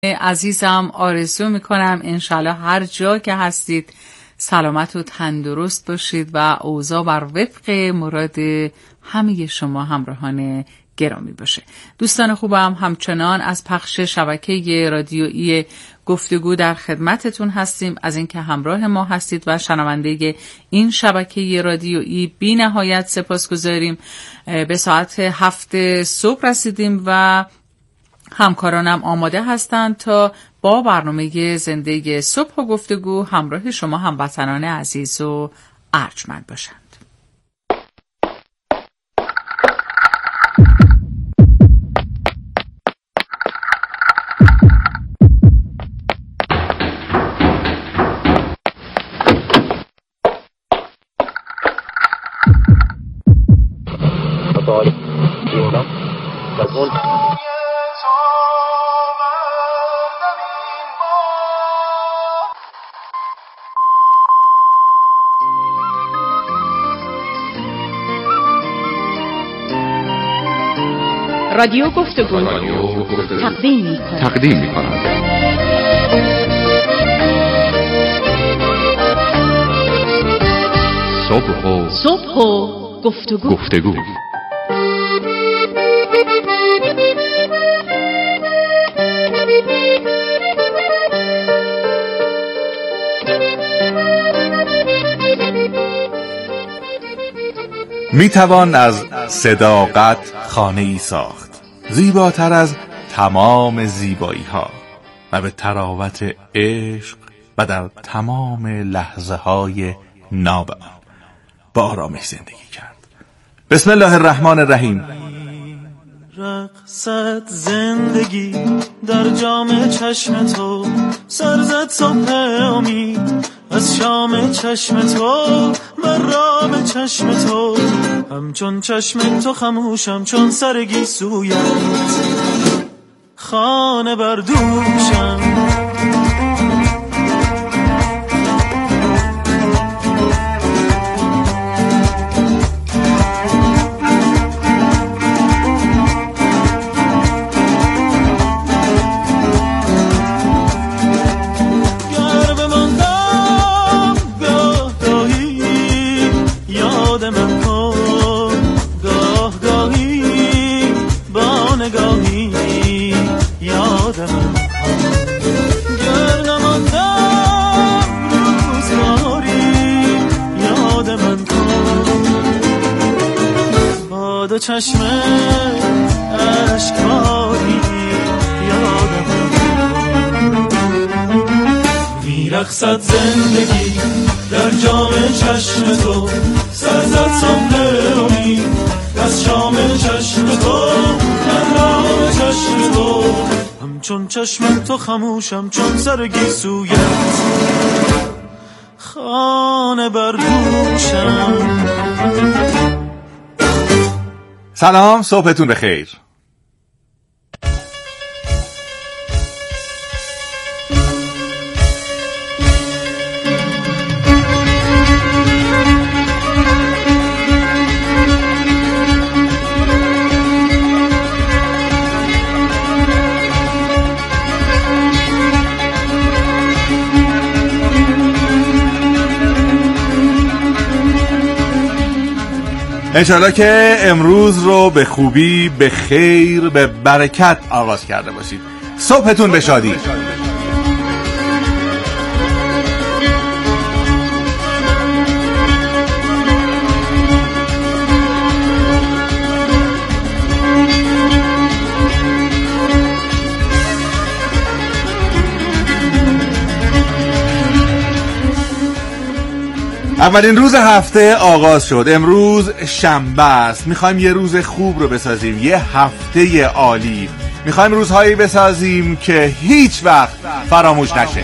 عزیزم آرزو میکنم انشالله هر جا که هستید سلامت و تندرست باشید و اوضاع بر وفق مراد همه شما همراهان گرامی باشه. دوستان خوبم، همچنان از پخش شبکه رادیویی گفتگو در خدمتتون هستیم. از اینکه همراه ما هستید و شنونده این شبکه رادیویی بی نهایت سپاسگزاریم. به ساعت 7 صبح رسیدیم و همکارانم آماده هستند تا با برنامه زنده صبح و گفتگو همراه شما هموطنان عزیز و ارجمند باشند. رادیو گفتگو تقدیم می‌کند. صبح و گفتگو. میتوان از صداقت خانه ای ساخت زیباتر از تمام زیبایی ها و به طراوت عشق و در تمام لحظه های ناب آن با آرامش زندگی کرد. بسم الله الرحمن الرحیم. رقصت زندگی در جام چشم تو، سرزد صبح امید از شام چشم تو، من رام چشم تو، همچون چشم تو خموشم چون سرگی سویت، خانه بردوشم. چشم اشکباری یادم میرقصد زندگی در جام چشم تو، سرزد صبح امید از شام چشم تو، من رام چشم تو، همچون چشم تو خموشم چون سرگی سویت، خانه بردوشم. سلام، صبحتون بخیر. انشالله که امروز رو به خوبی، به خیر، به برکت آغاز کرده باشید. صبحتون به شادی. اولین روز هفته آغاز شد. امروز شنبه است. میخوایم یه روز خوب رو بسازیم، یه هفته عالی. میخوایم روزهایی بسازیم که هیچ وقت فراموش نشه.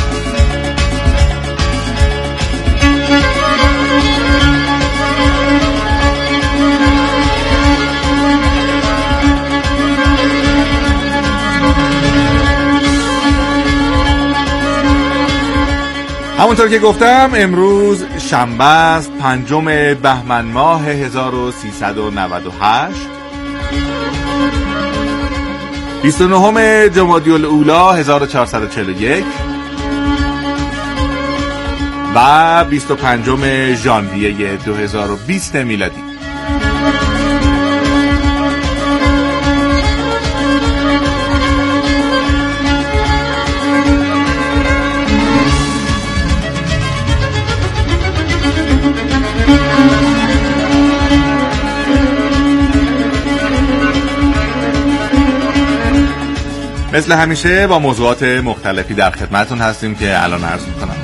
همونطور که گفتم امروز شنبه است، 5 بهمن ماه 1398. 29 جمادی الاولی 1441 و 25 ژانویه 2020 میلادی. مثل همیشه با موضوعات مختلفی در خدمتون هستیم که الان عرض میکنم.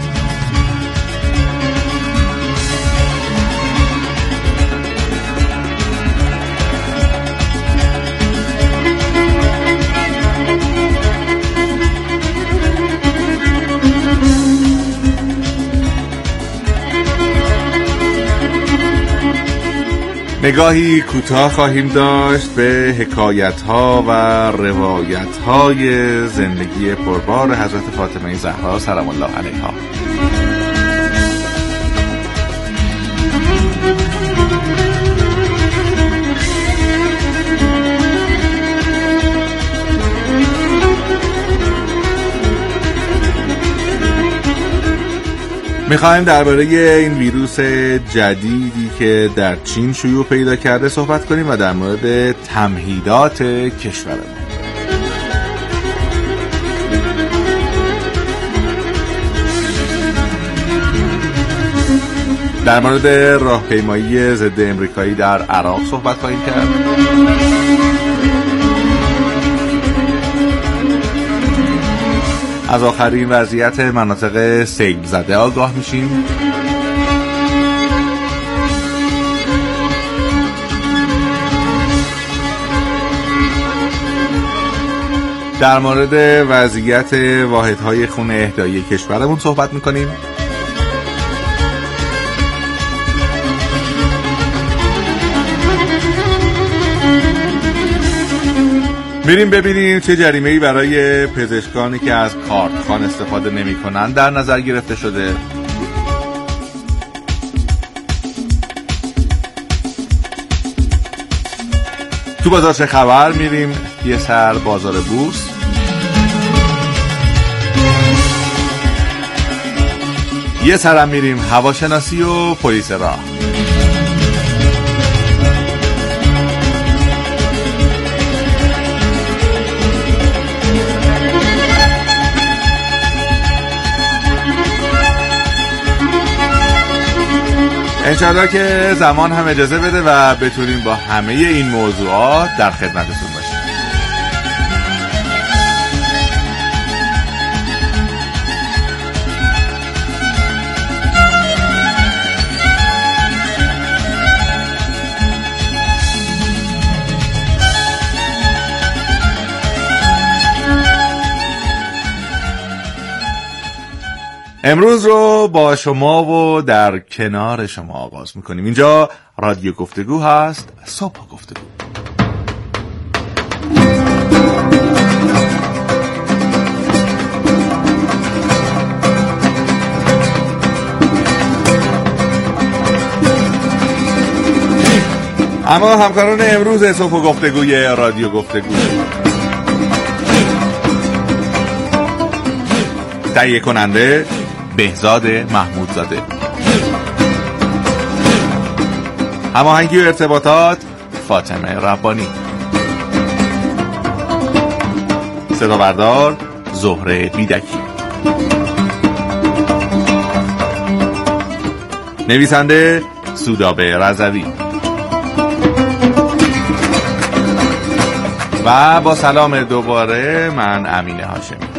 نگاهی کوتاه خواهیم داشت به حکایت‌ها و روایت‌های زندگی پربار حضرت فاطمه زهرا سلام الله علیها. میخوایم درباره این ویروس جدیدی که در چین شیوع پیدا کرده صحبت کنیم و در مورد تمهیدات کشورمون. در مورد راهپیمایی ضد امریکایی در عراق صحبت خواهیم کرد. از آخرین وضعیت مناطق سیل زده آگاه میشیم. در مورد وضعیت واحدهای خون اهدایی کشورمون صحبت میکنیم. میریم ببینیم چه جریمه‌ای برای پزشکانی که از کارتخوان استفاده نمی‌کنند در نظر گرفته شده. تو بازار چه خبر میریم یه سر بازار بورس. یه سرم میریم هواشناسی و پلیس راه. انشاءالله که زمان هم اجازه بده و بتونیم با همه این موضوعات در خدمتتون باشیم. امروز رو با شما و در کنار شما آغاز میکنیم. اینجا رادیو گفتگو هست، صبح گفتگو. اما همکاران امروز صبح گفتگوی رادیو گفتگو تهیه کننده بهزاد محمودزاده، هماهنگی و ارتباطات فاطمه ربانی، صدا بردار زهره بیدکی، نویسنده سودابه رضوی. و با سلام دوباره من امین هاشمی.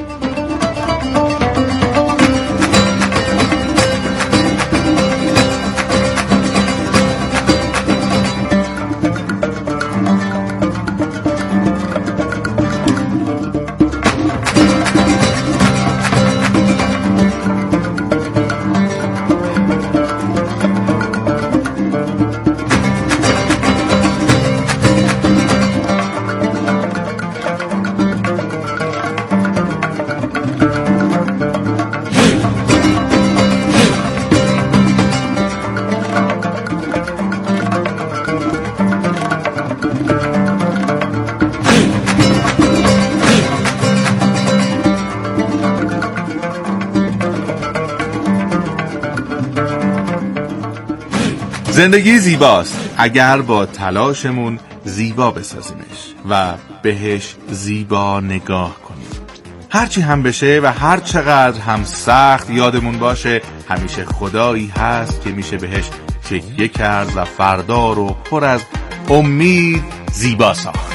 زندگی زیباست اگر با تلاشمون زیبا بسازیمش و بهش زیبا نگاه کنیم. هرچی هم بشه و هر چقدر هم سخت یادمون باشه همیشه خدایی هست که میشه بهش تکیه کرد و فردا رو پر از امید زیبا ساخت.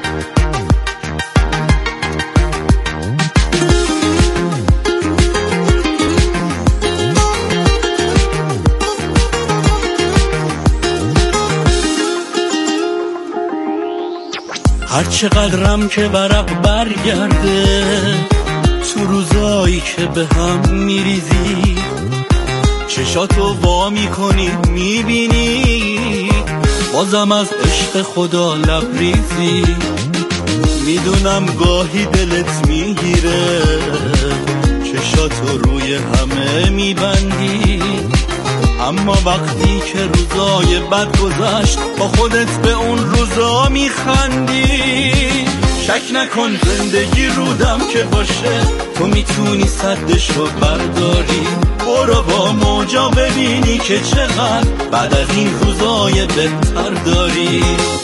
هر چقدرم که ورق برگرده تو روزایی که به هم میریزی، چشاتو وا میکنی میبینی بازم از عشق خدا لبریزی. میدونم گاهی دلت میگیره چشاتو روی همه میبندی، اما وقتی که روزای بد گذشت با خودت به اون روزا میخندی. شک نکن زندگی رودم که باشه تو میتونی سدشو برداری. برو با موجا ببینی که چقدر بعد از این روزای بهتر داری.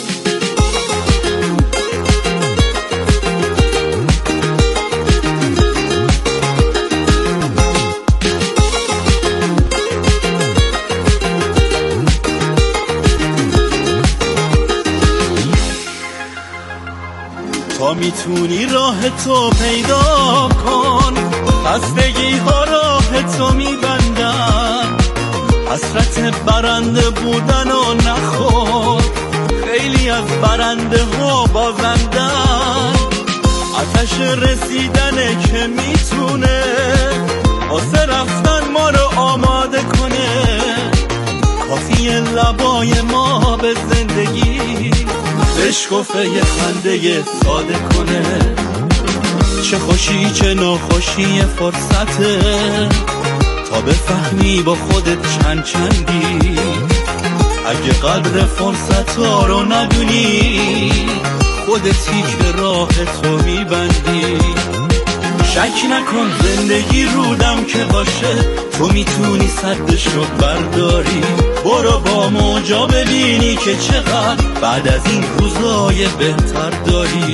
تا میتونی راه تو پیدا کن، خستگی ها راه تو میبندن. حسرت برنده بودن و نخور، خیلی از برنده ها بازندن. آتش رسیدنه که میتونه واسه رفتن ما رو آماده کنه. کافیه لبای ما به زندگی بشکفه یه خنده ساده کنه. چه خوشی چه ناخوشی فرصته تا بفهمی با خودت چند چندی. اگه قدر فرصت ها رو ندونی خودتی که راه تو میبندی. شک نکن زندگی رودم که باشه تو میتونی سدش رو برداری. برو با موجا ببینی که چقدر بعد از این روزای بهتر داری.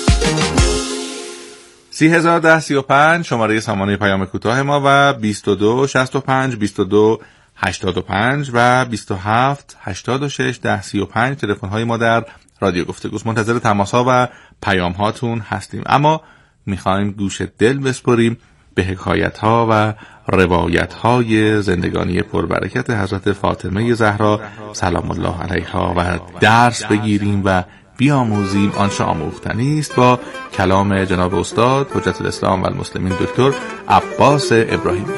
301035 شماره سامانه پیام کوتاه ما و 2265 2285 و 2786 1035 تلفن های ما در رادیو گفتگوست. منتظر تماس ها و پیام هاتون هستیم، اما میخوایم گوش دل بسپریم به حکایت ها و روایت های زندگانی پربرکت حضرت فاطمه زهرا سلام الله علیها و درس بگیریم و بیاموزیم آنچه آموختنی است با کلام جناب استاد حجت الاسلام و المسلمین دکتر عباس ابراهیمی.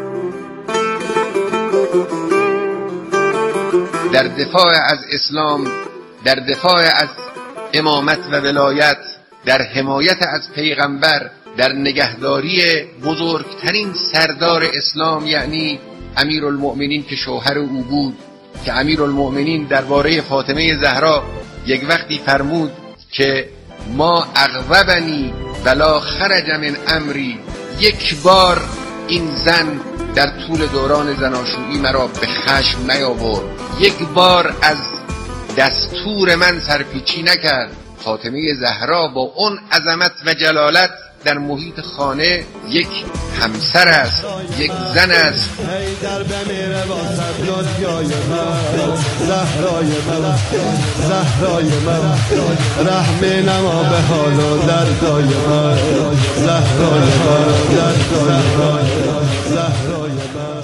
در دفاع از اسلام، در دفاع از امامت و ولایت، در حمایت از پیغمبر، در نگهداری بزرگترین سردار اسلام یعنی امیرالمؤمنین که شوهر او بود، که امیرالمؤمنین درباره فاطمه زهرا یک وقتی فرمود که ما اغضبنی ولا خرج من امری. یک بار این زن در طول دوران زناشویی مرا به خشم نیاورد، یک بار از دستور من سرپیچی نکرد. فاطمه زهرا با اون عظمت و جلالت در محیط خانه یک همسر است، یک زن است. در بمیره واسد دنیای من، زهرای من، زهرای من، رحم نما به حال و دردای من، زهرای من، زهرای من.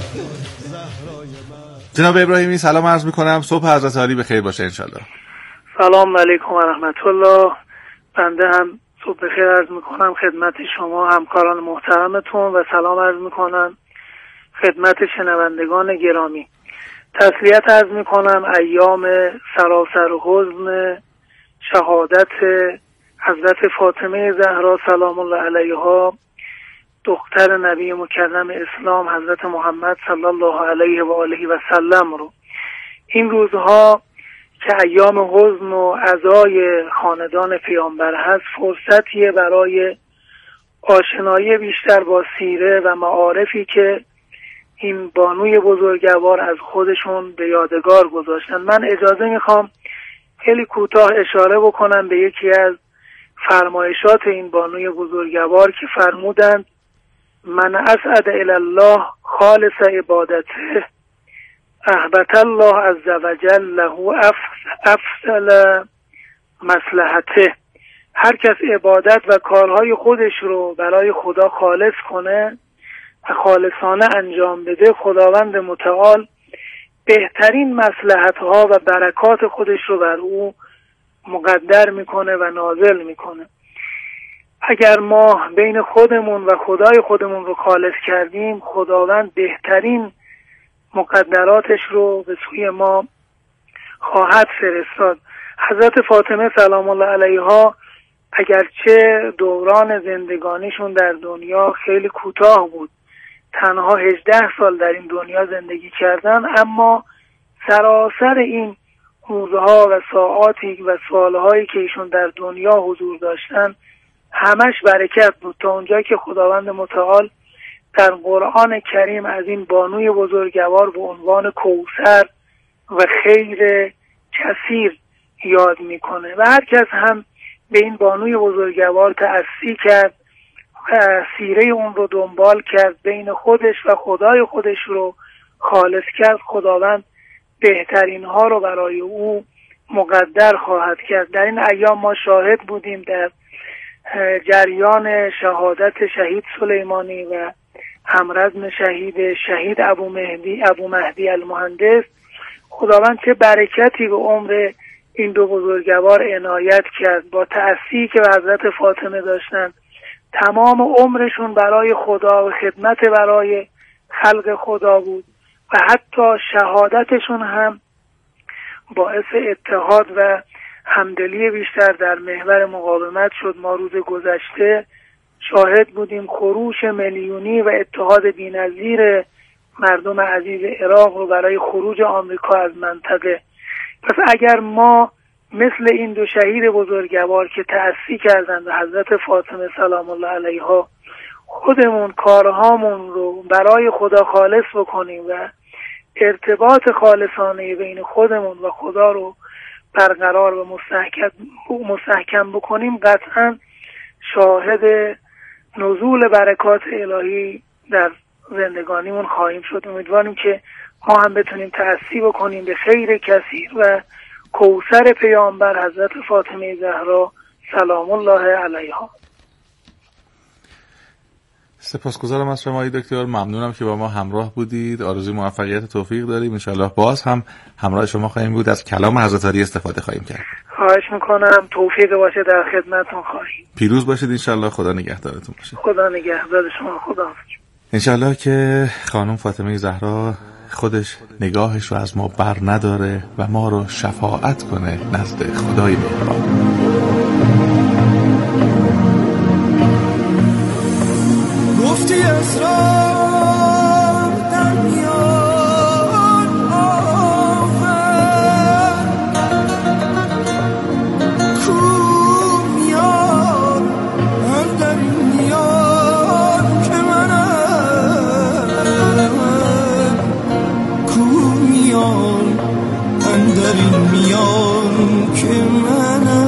جناب ابراهیمی سلام عرض میکنم، صبح حضرت عالی بخیر باشه انشالله. سلام علیکم و رحمت الله. بنده هم صبح بخیر عرض میکنم خدمت شما همکاران محترمتون و سلام عرض میکنم خدمت شنوندگان گرامی. تسلیت عرض میکنم ایام سراسر حزن شهادت حضرت فاطمه زهرا سلام الله علیها، دختر نبی مکرم اسلام حضرت محمد صلی الله علیه و آله و سلم رو. این روزها که ایام حزن و عزای خاندان پیامبر هست، فرصتیه برای آشنایی بیشتر با سیره و معارفی که این بانوی بزرگوار از خودشون به یادگار گذاشتن. من اجازه میخوام خیلی کوتاه اشاره بکنم به یکی از فرمایشات این بانوی بزرگوار که فرمودند: من اسعد الی الله خالص عبادته احبط الله عز وجل له افضل مصلحته. هر کس عبادت و کارهای خودش رو برای خدا خالص کنه و خالصانه انجام بده، خداوند متعال بهترین مصلحت‌ها و برکات خودش رو بر او مقدر میکنه و نازل میکنه. اگر ما بین خودمون و خدای خودمون رو خالص کردیم، خداوند بهترین مقدراتش رو به سوی ما خواهد فرستاد. حضرت فاطمه سلام الله علیها اگرچه دوران زندگانیشون در دنیا خیلی کوتاه بود، تنها 18 سال در این دنیا زندگی کردن، اما سراسر این روزها و ساعاتی و سالهایی که ایشون در دنیا حضور داشتن همش برکت بود، تا اونجایی که خداوند متعال در قرآن کریم از این بانوی بزرگوار به عنوان کوثر و خیر کثیر یاد میکنه و هر کس هم به این بانوی بزرگوار تأسی کرد و سیره اون رو دنبال کرد، بین خودش و خدای خودش رو خالص کرد، خداوند بهترین ها رو برای او مقدر خواهد کرد. در این ایام ما شاهد بودیم در جریان شهادت شهید سلیمانی و همرزم شهید ابو مهدی المهندس. خداوند چه برکتی به عمر این دو بزرگوار عنایت کرد، با تأثیری که به حضرت فاطمه داشتن، تمام عمرشون برای خدا و خدمت برای خلق خدا بود و حتی شهادتشون هم باعث اتحاد و همدلی بیشتر در محور مقاومت شد. ما روز گذشته شاهد بودیم خروش میلیونی و اتحاد بی‌نظیر مردم عزیز عراق رو برای خروج آمریکا از منطقه. پس اگر ما مثل این دو شهید بزرگوار که تأسی کردند به حضرت فاطمه سلام الله علیها خودمون کارهامون رو برای خدا خالص بکنیم و ارتباط خالصانه بین خودمون و خدا رو برقرار و مستحکم بکنیم، قطعا شاهد نزول برکات الهی در زندگانیمون خواهیم شد. امیدواریم که ما هم بتونیم تأسی بکنیم به خیر کثیر و کوثر پیامبر حضرت فاطمه زهرا سلام الله علیها. سپاسگزارم از شما دکتر، ممنونم که با ما همراه بودید. آرزوی موفقیت و توفیق داریم، انشالله باز هم همراه شما خواهیم بود، از کلام حضرت علی استفاده خواهیم کرد. خواهش میکنم، توفیق باشه، در خدمتتون خواهیم. پیروز باشید انشالله، خدا نگهدارتون باشه. خدا نگهدار شما، خدا حافظ. انشالله که خانم فاطمه زهرا خودش نگاهش رو از ما بر نداره و ما رو شفاعت کنه نزد خدای مهربان. گفتی اسرار در میان آور کو میان هم در این میان که منم کو میان هم در این میان که منم.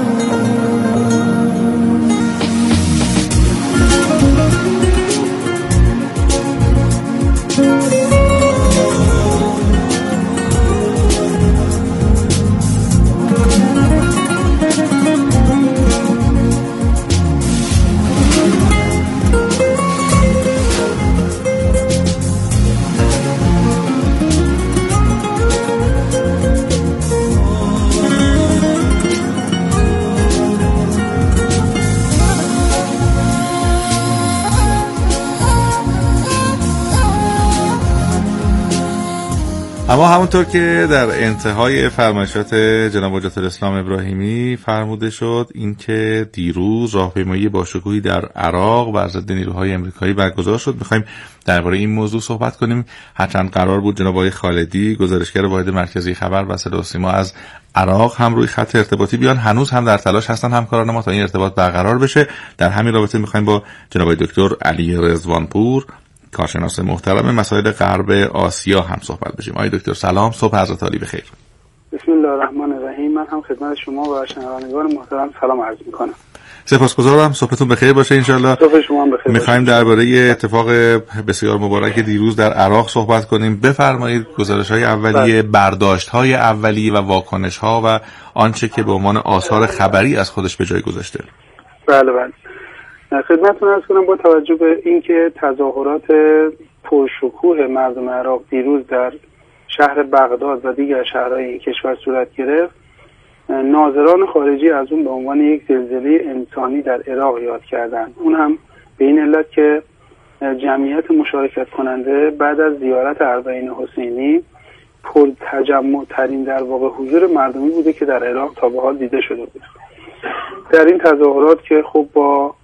اما همونطور که در انتهای فرمایشات جناب حجت الاسلام ابراهیمی فرموده شد، اینکه دیروز راهپیمایی باشکوهی در عراق بر ضد نیروهای آمریکایی برگزار شد، می‌خوایم درباره این موضوع صحبت کنیم. هرچند قرار بود جناب آقای خالدی، گزارشگر واحد مرکزی خبر و صدا و سیما از عراق، هم روی خط ارتباطی بیان، هنوز هم در تلاش هستن همکاران ما تا این ارتباط برقرار بشه. در همین رابطه می‌خوایم با جناب دکتر علی رضوانپور، کارشناس محترم مسائل غرب آسیا، هم صحبت بشیم. آقای دکتر سلام، صبح حضرت عالی بخیر. بسم الله الرحمن الرحیم. من هم خدمت شما و شنوندگان محترم سلام عرض می‌کنم. سپاسگزارم. صبحتون بخیر باشه ان شاء الله. صبح شما هم بخیر. می‌خوایم درباره اتفاق بسیار مبارک دیروز در عراق صحبت کنیم. بفرمایید گزارش‌های اولیه، برداشت‌های اولیه و واکنش‌ها و آنچه که به عنوان آثار خبری از خودش به جای گذاشته. بله. خدمتتون عرض کنم با توجه به اینکه تظاهرات پرشکوه مردم عراق دیروز در شهر بغداد و دیگر شهرهای این کشور صورت گرفت، ناظران خارجی از اون به عنوان یک زلزله انسانی در عراق یاد کردند. اون هم به این علت که جمعیت مشارکت کننده بعد از زیارت اربعین حسینی پر تجمع ترین در واقع حضور مردمی بوده که در عراق تا به حال دیده شده بود. در این تظاهرات که خب با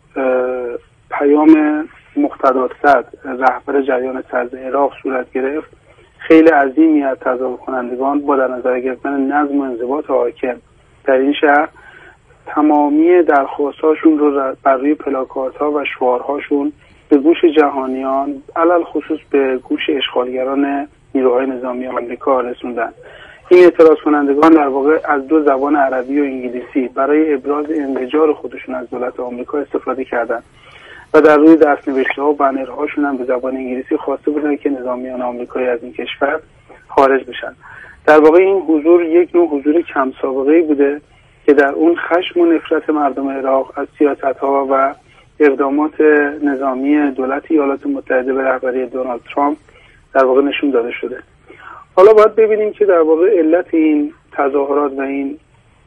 پیام مقتدی صدر رهبر جریان سرد عراق صورت گرفت، خیلی عظیمی از تظاهر کنندگان با در نظر گرفتن نظم و انضباط حاکم در این شهر تمامی درخواستاشون رو بر روی پلاکارت‌ها و شعارهاشون به گوش جهانیان، علل خصوص به گوش اشغالگران نیروهای نظامی آمریکا رسوندن. این اعتراض کنندگان در واقع از دو زبان عربی و انگلیسی برای ابراز انزجار خودشون از دولت آمریکا استفاده کردند و در روی دست‌نوشته‌ها و بنرهاشون هم به زبان انگلیسی خواسته بودن که نظامیان آمریکایی از این کشور خارج بشن. در واقع این حضور یک نوع حضور کم سابقه‌ای بوده که در اون خشم و نفرت مردم عراق از سیاست‌ها و اقدامات نظامی دولت ایالات متحده به رهبری دونالد ترامپ در واقع نشون داده شده. حالا باید ببینیم که در واقع علت این تظاهرات و این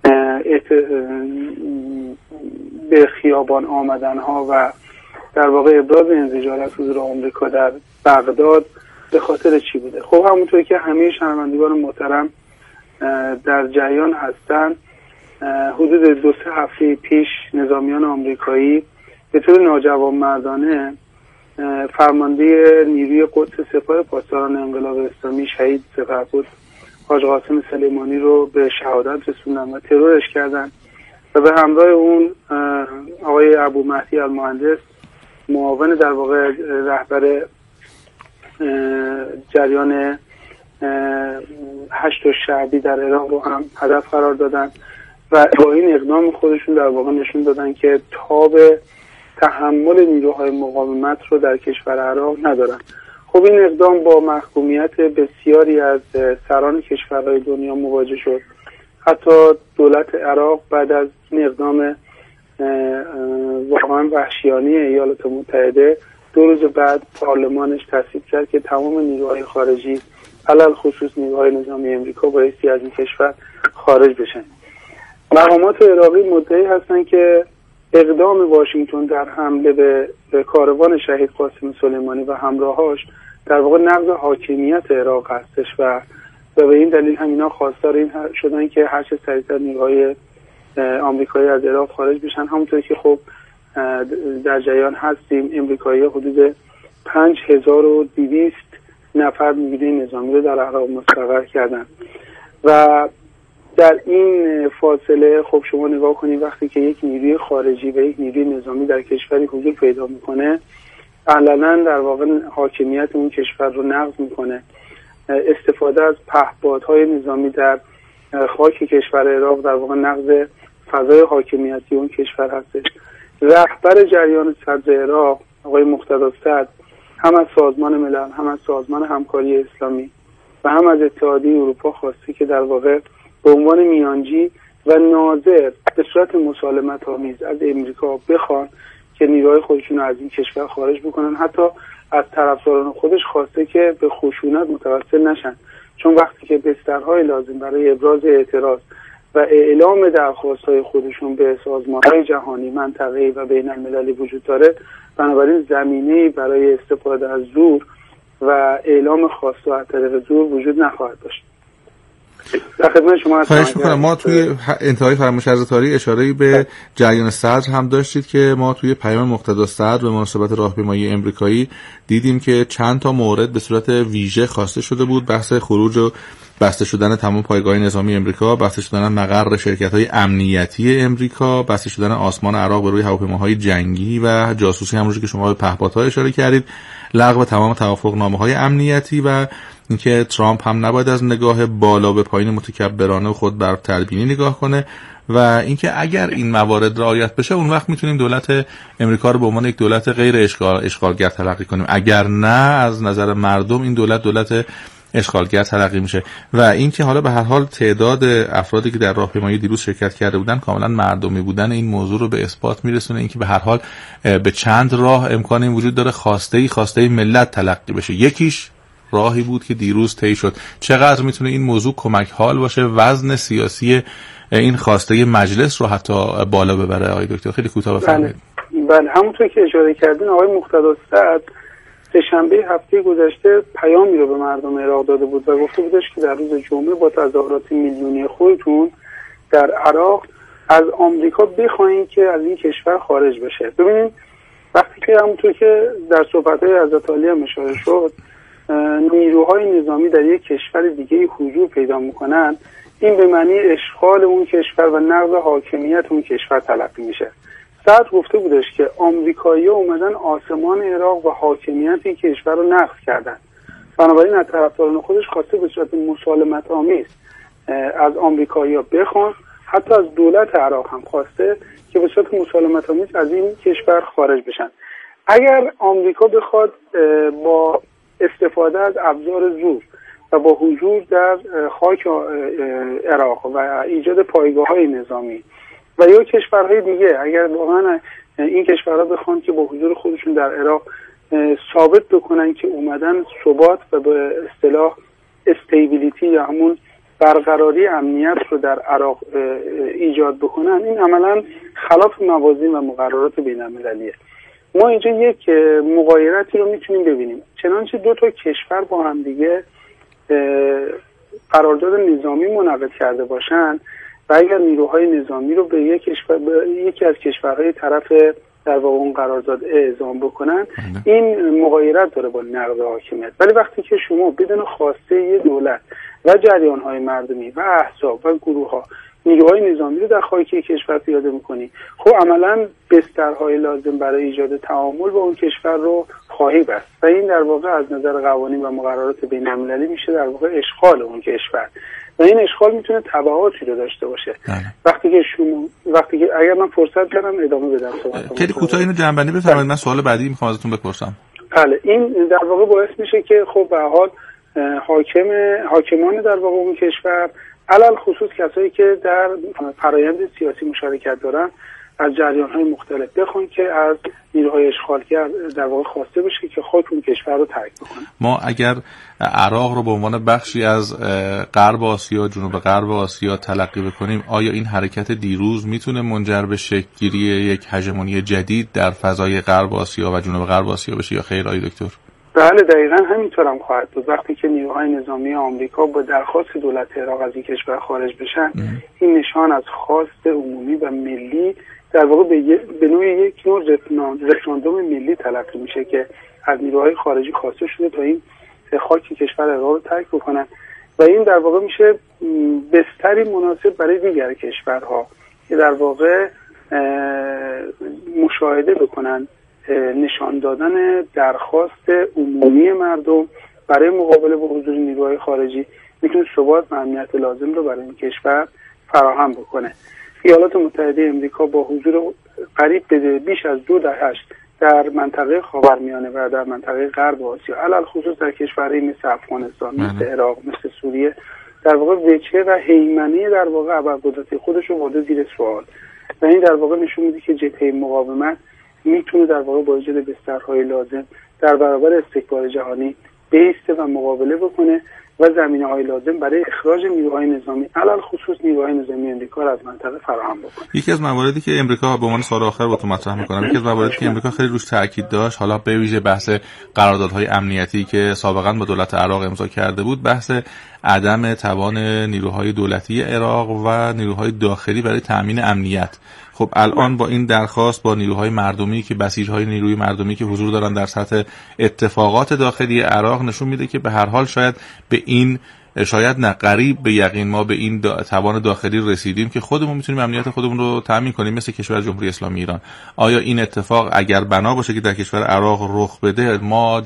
به خیابان آمدن‌ها و در واقع ابراز انزجار از حضور آمریکا در بغداد به خاطر چی بوده؟ خب همونطور که همه شنوندگان محترم در جریان هستن، حدود 2-3 هفته پیش نظامیان آمریکایی به طور ناجوانمردانه فرمانده نیروی قدس سپاه پاسداران انقلاب اسلامی شهید سپهبد حاج قاسم سلیمانی رو به شهادت رسوندن و ترورش کردن و به همراه اون آقای ابو مهدی المهندس، معاون در واقع رهبر جریان هشت شعبی در عراق رو هم هدف قرار دادن و با این اقدام خودشون در واقع نشون دادن که تاب تحمل نیروهای مقاومت رو در کشور عراق ندارن. خب این اقدام با محکومیت بسیاری از سران کشورهای دنیا مواجه شد. حتی دولت عراق بعد از این اقدام واقعا وحشیانه ایالات متحده 2 روز بعد پارلمانش تصویب کرد که تمام نیروهای خارجی علل خصوص نیروهای نظامی امریکا بایستی از این کشور خارج بشن. مقامات عراقی مدعی هستند که اقدام واشنگتن در حمله به کاروان شهید قاسم سلیمانی و همراهاش در واقع نقض حاکمیت عراق هستش و به این دلیل همینا خواستار این شدن که هر چه سریعتر نیروهای آمریکایی از عراق خارج بشن. همونطور که خب در جریان هستیم، امریکایی حدود 5200 نفر نیروی نظامی رو در عراق مستقر کردن و در این فاصله خب شما نگاه کنید وقتی که یک نیروی خارجی و یک نیروی نظامی در کشوری حضور پیدا میکنه، علنا در واقع حاکمیت اون کشور رو نقض میکنه. استفاده از پهپادهای نظامی در خاک کشور عراق در واقع نقض فضای حاکمیتی اون کشور هستش. رهبر جریان صدر عراق آقای مقتدی صدر هم از سازمان ملل، هم از سازمان همکاری اسلامی و هم از اتحادیه اروپا خواسته که در واقع به عنوان میانجی و ناظر به صورت مسالمت آمیز از امریکا بخوان که نیروهای خودشون از این کشور خارج بکنن. حتی از طرفداران خودش خواسته که به خشونت متوسل نشن، چون وقتی که بسترهای لازم برای ابراز اعتراض و اعلام درخواست‌های خودشون به سازمان‌های جهانی، منطقه‌ای و بین‌المللی وجود داره، بنابراین زمینه‌ای برای استفاده از زور و اعلام خواسته از طریق زور وجود نخواهد داشت. در خدمت شما خواهش میکنم. ما توی انتهای فرمایش حضرت عالی اشاره‌ای به جریان صدر هم داشتید که ما توی پیام مقتدا صدر به مناسبت راهپیمایی امریکایی دیدیم که چند تا مورد به صورت ویژه خواسته شده بود: بحث خروج و بسته شدن تمام پایگاه نظامی امریکا، بسته شدن مقر شرکت‌های امنیتی امریکا، بسته شدن آسمان عراق به روی هواپیماهای جنگی و جاسوسی، همونجوری که شما به پهپادها اشاره کردید، لغو تمام توافقنامه‌های امنیتی و اینکه ترامپ هم نباید از نگاه بالا به پایین متکبرانه خود بر تربینی نگاه کنه و اینکه اگر این موارد رعایت بشه اون وقت میتونیم دولت امریکا رو به عنوان یک دولت غیر اشغالگر تلقی کنیم، اگر نه از نظر مردم این دولت اشغالگر تلقی میشه. و اینکه حالا به هر حال تعداد افرادی که در راهپیمایی دیروز شرکت کرده بودن کاملا مردمی بودن این موضوع رو به اثبات میرسونه، اینکه به هر حال به چند راه امکان این وجود داره خواسته ملت تلقی بشه. یکیش راهی بود که دیروز طی شد. چقدر میتونه این موضوع کمک حال باشه وزن سیاسی این خواسته مجلس رو حتی بالا ببره؟ آقای دکتر خیلی کوتاه بفرمایید. بله همونطور که اشاره کردین آقای مقتدا صدر سه‌شنبه هفته گذشته پیامی رو به مردم عراق داده بود و گفته بودش که در روز جمعه با تظاهرات میلیونی خودتون در عراق از آمریکا بخواین که از این کشور خارج بشه. ببینید وقتی که همونطور که در صحبت‌های حضرت عالی هم اشاره شد نیروهای نظامی در یک کشور دیگه حضور پیدا میکنن، این به معنی اشغال اون کشور و نقض حاکمیت اون کشور تلقی میشه. صدر گفته بودش که آمریکایی‌ها اومدن آسمان عراق و حاکمیت این کشور رو نقض کردن، بنابراین از طرفداران خودش خواسته به صورت مسالمت آمیز از آمریکایی‌ها بخوان، حتی از دولت عراق هم خواسته که به صورت مسالمت آمیز از این کشور خارج بشن. اگر آمریکا بخواد با استفاده از ابزار زور و با حضور در خاک عراق و ایجاد پایگاه‌های نظامی و یا کشورهای دیگه، اگر واقعا این کشورها بخوان که با حضور خودشون در عراق ثابت بکنن که اومدن ثبات و به اصطلاح استیبیلیتی یا همون برقراری امنیت رو در عراق ایجاد بکنن، این عملا خلاف موازین و مقررات بین‌المللیه. ما اینجا یک مغایرتی رو میتونیم ببینیم، چنانچه دو تا کشور با هم دیگه قرارداد نظامی منعقد کرده باشن و اگر نیروهای نظامی رو به یکی از کشورهای طرف در واقع اون قرارداد اعزام بکنن، این مغایرت داره با نقض حاکمیت. ولی وقتی که شما بدون خواسته یه دولت و جریان‌های مردمی و احزاب و گروه‌ها نیروهای نظامی رو در خاک کشور پیاده می‌کنی، خب عملاً بسترهای لازم برای ایجاد تعامل با اون کشور رو خواهی بست و این در واقع از نظر قوانین و مقررات بین‌المللی میشه در واقع اشغال اون کشور و این اشغال میتونه تبعاتی رو داشته باشه. وقتی که اگر من فرصت دارم ادامه بدم صحبتم. خیلی کوتاه اینو جنبندی بفرمایید، من سوال بعدی میخوام ازتون بپرسم. بله، این در واقع باعث میشه که خب به هر حال حاکمان در واقع اون کشور، علل خصوص کسایی که در فرایند سیاسی مشارکت دارن، از جریان‌های مختلف بخوان که از نیروهای اشغالگر در واقع خواسته بشه که خاک اون کشور رو ترک بکنه. ما اگر عراق رو به عنوان بخشی از غرب آسیا، جنوب غرب آسیا تلقی بکنیم، آیا این حرکت دیروز میتونه منجر به شکل‌گیری یک هژمونی جدید در فضای غرب آسیا و جنوب غرب آسیا بشه یا خیر آقای دکتر؟ بله دقیقاً همینطور هم خواهد بود. وقتی که نیروهای نظامی آمریکا با درخواست دولت عراق از این کشور خارج بشن، این نشان از خواست عمومی و ملی در واقع به نوع یک نوع رفراندوم ملی تلقی میشه که از نیروهای خارجی خواسته شده تا این خاک کشور عراق رو ترک بکنن و این در واقع میشه بستری مناسب برای دیگر کشورها که در واقع مشاهده بکنن نشان دادن درخواست عمومی مردم برای مقابله با حضور نیروهای خارجی میتونه ثبات و امنیت لازم رو برای این کشور فراهم بکنه. ایالات متحده امریکا با حضور قریب به بیش از 2 دهه در منطقه خاورمیانه و در منطقه غرب آسیا، علل خصوص در کشورهای مثل افغانستان، مثل عراق، مثل سوریه، در واقع وجهه و هیمنه در واقع ابرقدرتی خودش رو برده زیر سوال و این در واقع نشون میده که جبهه مقاومت میتونه در واقع با ایجاد بسترهای لازم در برابر استکبار جهانی بیسته و مقابله بکنه و زمینه‌های لازم برای اخراج نیروهای نظامی علل خصوص نیروهای نظامی امریکا را از منطقه فراهم بکنه. یکی از مواردی که امریکا به عنوان سوال آخر با تو مطرح می‌کنم، یکی از مواردی که امریکا خیلی روش تاکید داشت، حالا به ویژه بحث قراردادهای امنیتی که سابقا با دولت عراق امضا کرده بود، بحث عدم توان نیروهای دولتی عراق و نیروهای داخلی برای تأمین امنیت. خب الان با این درخواست با نیروهای مردمی که بسیج‌های نیروی مردمی که حضور دارن در سطح اتفاقات داخلی عراق نشون میده که به هر حال شاید نه قریب به یقین ما به این توان داخلی رسیدیم که خودمون میتونیم امنیت خودمون رو تامین کنیم مثل کشور جمهوری اسلامی ایران. آیا این اتفاق اگر بنا باشه که در کشور عراق رخ بده، ما